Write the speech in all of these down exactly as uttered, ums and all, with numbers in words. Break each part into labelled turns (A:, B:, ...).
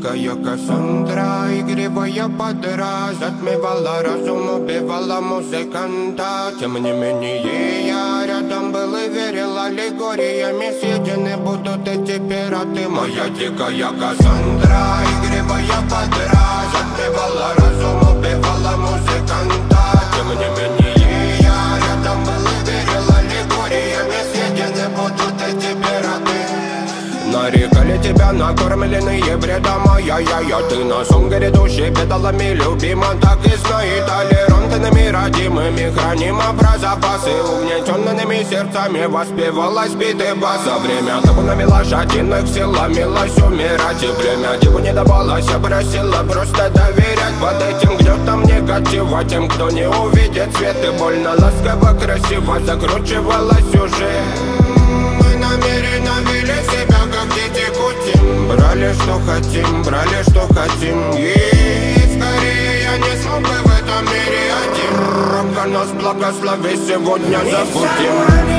A: дикая Кассандра, игривая подра, затмевала разум, убивала музыканта. Тем не менее я рядом был и верил аллегориями, съедены будут эти пираты. Моя дикая Кассандра, игривая подра, затмевала разум, убивала музыканта. Тем не менее я рядом был и верил аллегориями, съедены будут эти пираты. Нарекали тебя накормленные бредом, ай-яй-яй, ты на сон грядущий педалами любима. Так и знай, толерантными родимыми хранима про запасы. Угнетенными сердцами воспевалась биты баса. Время табунами лошадиных сил ломилась умирать. И время диву не давалось, я просила просто доверять. Под этим гнетом негатива тем, кто не увидит свет. И больно ласково, красиво закручивала сюжет. Мы намеренно вели себя как дети кутим. Брали что хотим, брали что хотим. И скорее я не смог бы в этом мире один. Рамка нас благослови, сегодня забудем.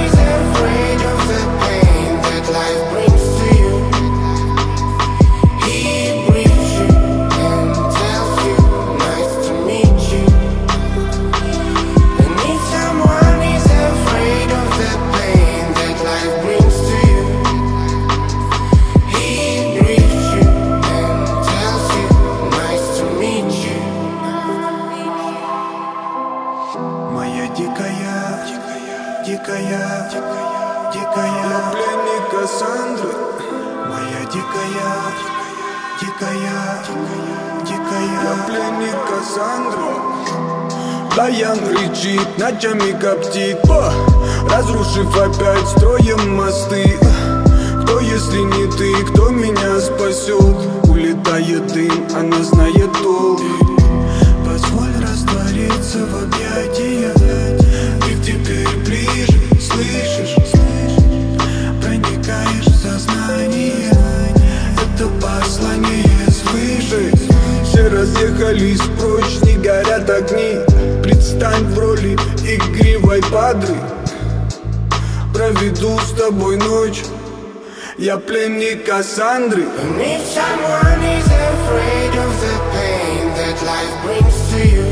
B: Дикая, дикая, дикая, я пленник Кассандры. Моя дикая, дикая, дикая, я пленник Кассандры. Даян кричит, ночами коптит, о, разрушив опять строем мосты. Кто, если не ты, кто меня спасет? Улетает дым, она знает толк. Позволь раствориться в объятиях. Ты теперь ближе, слышишь? Проникаешь в сознание. Это послание свыше. Все разъехались прочь, не горят огни. Предстань в роли игривой падры. Проведу с тобой ночь. Я пленник Кассандры.
A: And if someone is afraid of the pain that life brings to you,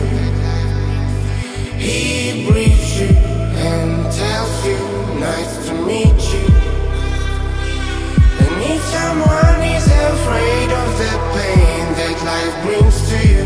A: he breathes you and tells you, nice to meet you. And if someone is afraid of the pain that life brings to you,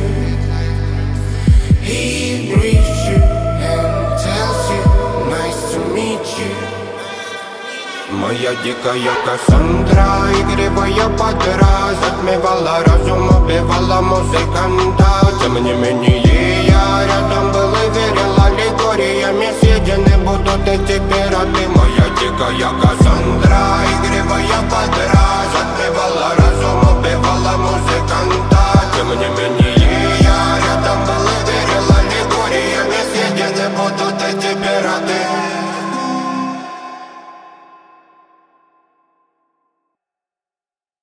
A: he breathes you and tells you, nice to meet you. Моя дикая Кассандра, игривая подра, затмевала разум, убивала музыканта. Тем не менее я рядом был и верил аллегориями, съедены будут эти пираты. Моя дикая Кассандра,